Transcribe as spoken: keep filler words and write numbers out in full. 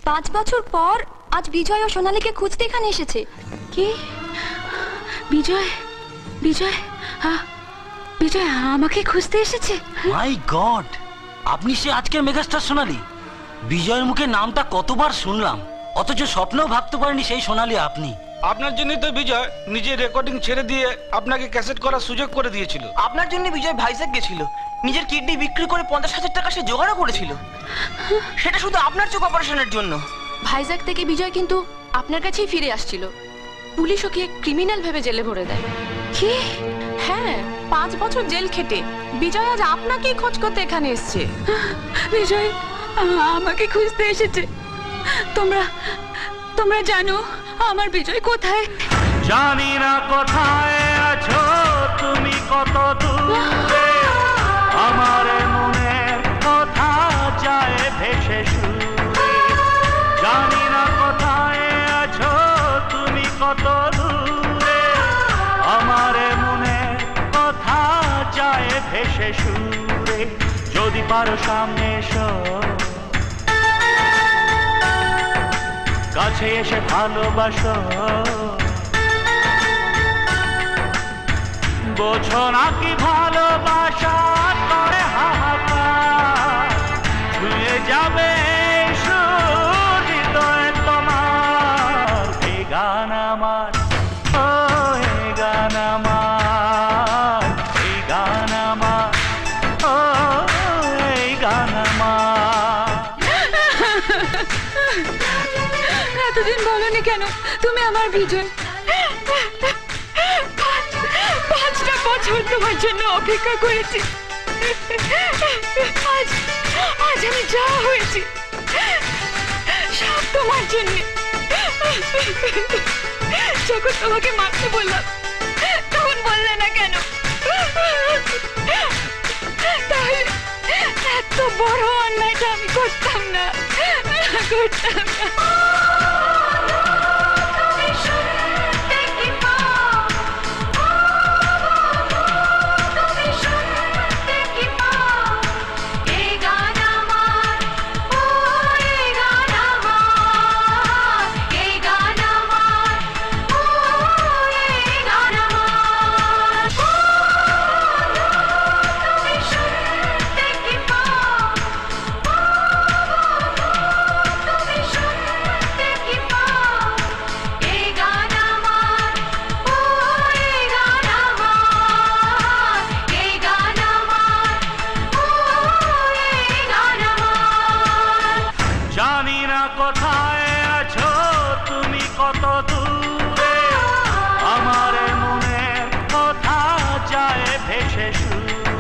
পাঁচ বছর পর আজ বিজয় ও সোনালীকে খুঁজতে এখানে এসেছে। কি? বিজয় বিজয় বিজয় আমাকে খুঁজতে এসেছে? মাই গড, আপনি সে আজকের মেগাস্টার সোনালী। বিজয়ের মুখে নামটা কতবার শুনলাম, অথচ স্বপ্নেও ভাবতে পারিনি সেই সোনালী আপনি। আপনার জন্যই তো বিজয় নিজের রেকর্ডিং ছেড়ে দিয়ে আপনাকে ক্যাসেট করার সুযোগ করে দিয়েছিল। আপনার জন্য বিজয় ভাইজ্যাক গেছিল, নিজের কিডনি বিক্রি করে পঞ্চাশ হাজার টাকা সে জোগাড়ও করেছিল, সেটা শুধু আপনার চোখ অপারেশনের জন্য। ভাইজ্যাক থেকে বিজয় কিন্তু আপনার কাছেই ফিরে আসছিল। পুলিশ ওকে ক্রিমিনাল ভেবে জেলে ভরে দেয়। কি? হ্যাঁ, পাঁচ বছর জেল খেটে বিজয় আজ আপনাকেই খোঁজ করতে এখানে এসেছে। বিজয় আমাকে খুঁজতে এসেছে। তোমরা তোমরা জানো আমার বিজয় কোথায়? জানি না কোথায় আছো তুমি, কত দূরে আমার মনের কথা যায় ভেসে সুরে। জানি না কোথায় আছো তুমি, কত দূরে আমার মনের কথা যায় ভেসে সুরে। যদি পারো সামনে এসো, কাছে এসে ভালোবাসো, বোঝো না কি ভালোবাসা করে হাহাকার, ছুঁয়ে যাবে হৃদয় তোমার। এই গান আমার, ও এই গান আমার, এই গান আমার, ও এই গান আমার। এতদিন বলনি কেন তুমি আমার বিজয়? পাঁচটা বছর তোমার জন্য অপেক্ষা করেছি। আজ আজ আমি যা হয়েছি সব তোমার জন্য। যখন তোমাকে মারতে বললাম তখন বললে না কেন? তাহলে এত বড় অন্যায়টা আমি করতাম না, করতাম না। জানি না কোথায় আছো তুমি, কত দূরে আমার মনের কথা যায় ভেসে সুরে।